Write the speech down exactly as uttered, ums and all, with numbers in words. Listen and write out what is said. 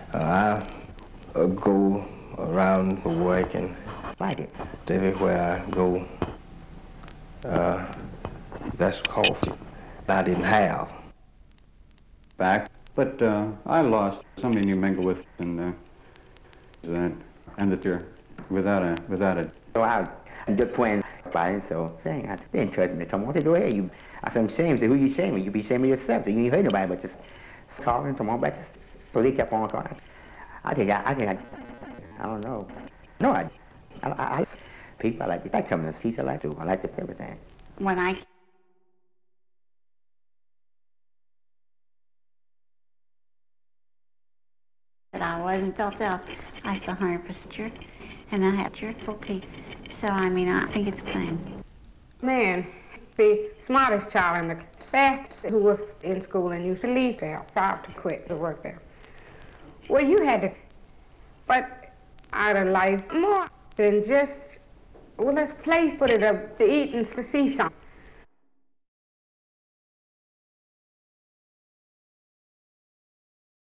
Uh, I uh, go around for work and like it. Everywhere I go, uh, that's coffee I didn't have. Back, but uh, I lost somebody you mingle with, and uh, that ended here without a without a. So I had good friends, fine, so dang, I didn't trust me. Come on, to go ahead. You, I said, I'm ashamed. Say, who you shaming? You be shaming yourself. So you ain't hurt nobody, but just calling, come on back. So they kept on calling. I think I, I think I, I don't know. No, I, I, I, I people I like to, I come to teach. I like to, I like to everything. When I that I wasn't felt out, I feel one hundred percent sure, and I have cheerful teeth. So, I mean, I think it's a thing. Man, the smartest child in the fastest who was in school and used to leave there, tried to quit to work there. Well, you had to, but out of life more than just, well, let's place for it to, to eat and to see something.